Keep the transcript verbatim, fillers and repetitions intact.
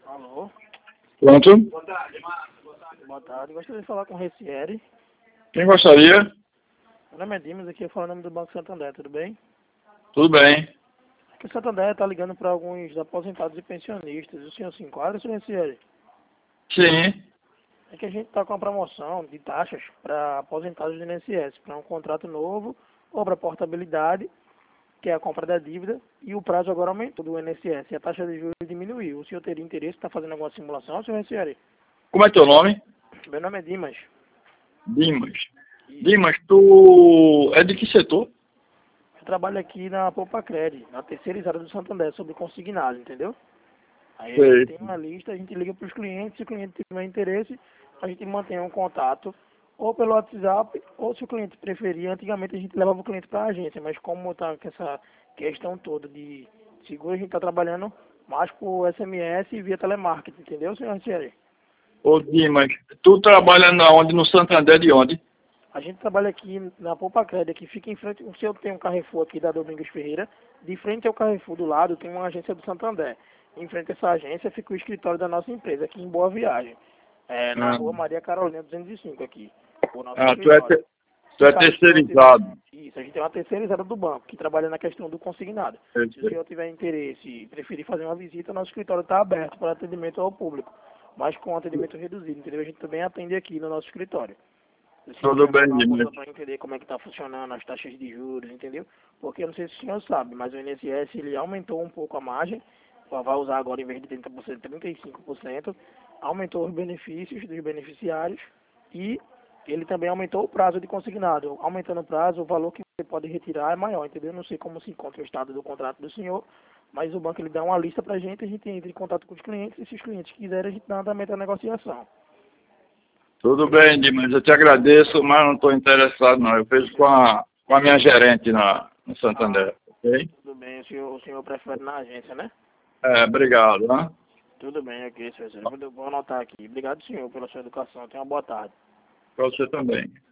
Alô? Pronto. Boa tarde. Gostaria de falar com o Recieri. Quem gostaria? Meu nome é Dimas, aqui eu falo em nome do Banco Santander, tudo bem? Tudo bem. Aqui o Santander está ligando para alguns aposentados e pensionistas. O senhor se enquadra, senhor Recieri? Sim. É que a gente está com uma promoção de taxas para aposentados do I N S S, para um contrato novo ou para portabilidade, que é a compra da dívida, e o prazo agora aumentou do I N S S e a taxa de juros diminuiu. O senhor teria interesse em estar fazendo alguma simulação, senhor Recieri? Como é teu nome? Meu nome é Dimas. Dimas. E Dimas, tu é de que setor? eu trabalho aqui na Poupa Cred, na terceirizada do Santander, sobre consignado, entendeu? Aí a gente Sei. tem uma lista, a gente liga para os clientes, se o cliente tiver interesse, a gente mantém um contato, ou pelo WhatsApp, ou se o cliente preferir, antigamente a gente levava o cliente para a agência, mas como está com essa questão toda de seguro, a gente está trabalhando mais por S M S e via telemarketing, entendeu, senhor Thierry? Ô Dimas, tu trabalha na onde? No Santander de onde? A gente trabalha aqui na Poupa Cred, que fica em frente, o senhor tem um Carrefour aqui da Domingos Ferreira, de frente ao Carrefour do lado tem uma agência do Santander. Em frente a essa agência fica o escritório da nossa empresa, aqui em Boa Viagem, é, na Ah, rua Maria Carolina duzentos e cinco aqui, o nosso ah, tu é, escritório. te- tu Se é caso o senhor tiver, terceirizado. isso, a gente tem uma terceirizada do banco, que trabalha na questão do consignado. Eu Se o sei. senhor tiver interesse e preferir fazer uma visita, nosso escritório está aberto para atendimento ao público, mas com atendimento reduzido, entendeu? A gente também atende aqui no nosso escritório. Se o senhor Tudo quiser bem, fazer uma Dimas. conta para entender como é que está funcionando as taxas de juros, entendeu? Porque eu não sei se o senhor sabe, mas o I N S S ele aumentou um pouco a margem, vai usar agora em vez de trinta por cento, trinta e cinco por cento, aumentou os benefícios dos beneficiários e ele também aumentou o prazo de consignado. Aumentando o prazo, o valor que você pode retirar é maior, entendeu? Não sei como se encontra o estado do contrato do senhor, mas o banco ele dá uma lista para a gente, a gente entra em contato com os clientes e se os clientes quiserem, a gente dá também a negociação. Tudo bem, Dimas. Eu te agradeço, mas não estou interessado não. Eu vejo com a, com a minha gerente na, no Ah, Santander, ok? tudo bem, o senhor, o senhor prefere na agência, né? É, obrigado, né? Tudo bem, ok, senhor. Vou vou anotar aqui. Obrigado, senhor, pela sua educação. Tenha uma boa tarde. Para você também.